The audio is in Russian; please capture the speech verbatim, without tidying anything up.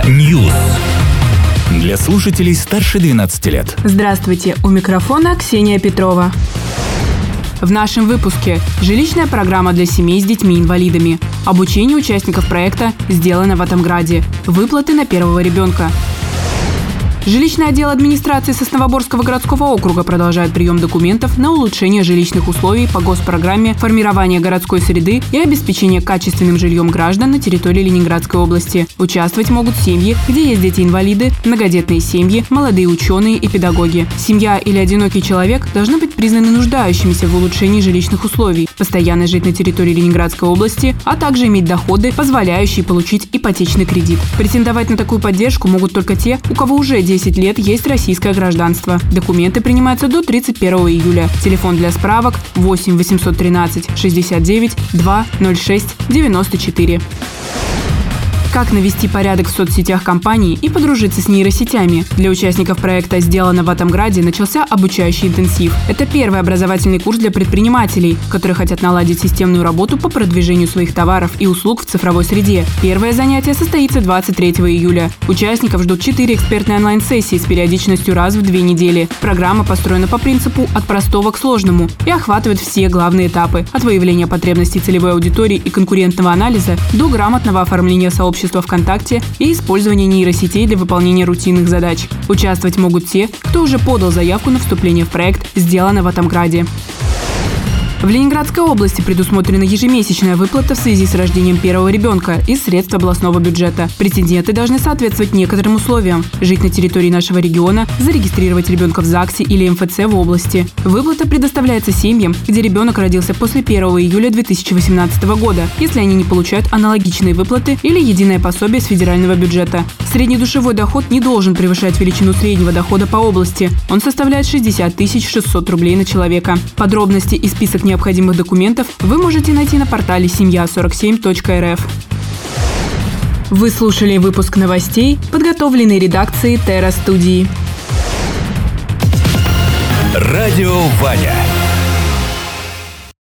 News. Для слушателей старше двенадцати лет. Здравствуйте, у микрофона Ксения Петрова. В нашем выпуске жилищная программа для семей с детьми-инвалидами. Обучение участников проекта сделано в Атомграде. Выплаты на первого ребенка. Жилищный отдел администрации Сосновоборского городского округа продолжает прием документов на улучшение жилищных условий по госпрограмме формирования городской среды и обеспечения качественным жильем граждан на территории Ленинградской области. Участвовать могут семьи, где есть дети-инвалиды, многодетные семьи, молодые ученые и педагоги. Семья или одинокий человек должны быть признаны нуждающимися в улучшении жилищных условий, постоянно жить на территории Ленинградской области, а также иметь доходы, позволяющие получить ипотечный кредит. Претендовать на такую поддержку могут только те, у кого уже десять лет есть российское гражданство. Документы принимаются до тридцать первого июля. Телефон для справок восемь восемьсот тринадцать шестьдесят девять два ноль шесть девяносто четыре. Как навести порядок в соцсетях компании и подружиться с нейросетями? Для участников проекта «Сделано в Атомграде» начался обучающий интенсив. Это первый образовательный курс для предпринимателей, которые хотят наладить системную работу по продвижению своих товаров и услуг в цифровой среде. Первое занятие состоится двадцать третьего июля. Участников ждут четыре экспертные онлайн-сессии с периодичностью раз в две недели. Программа построена по принципу «от простого к сложному» и охватывает все главные этапы – от выявления потребностей целевой аудитории и конкурентного анализа до грамотного оформления сообщества ВКонтакте и использование нейросетей для выполнения рутинных задач. Участвовать могут те, кто уже подал заявку на вступление в проект «Сделано в Атомграде». В Ленинградской области предусмотрена ежемесячная выплата в связи с рождением первого ребенка из средств областного бюджета. Претенденты должны соответствовать некоторым условиям: жить на территории нашего региона, зарегистрировать ребенка в ЗАГСе или эм эф цэ в области. Выплата предоставляется семьям, где ребенок родился после первого июля две тысячи восемнадцатого года, если они не получают аналогичные выплаты или единое пособие с федерального бюджета. Среднедушевой доход не должен превышать величину среднего дохода по области. Он составляет шестьдесят тысяч шестьсот рублей на человека. Подробности и список необходимых документов вы можете найти на портале семья сорок семь точка эр эф. Вы слушали выпуск новостей, подготовленный редакцией Терра Студии. Радио Ваня.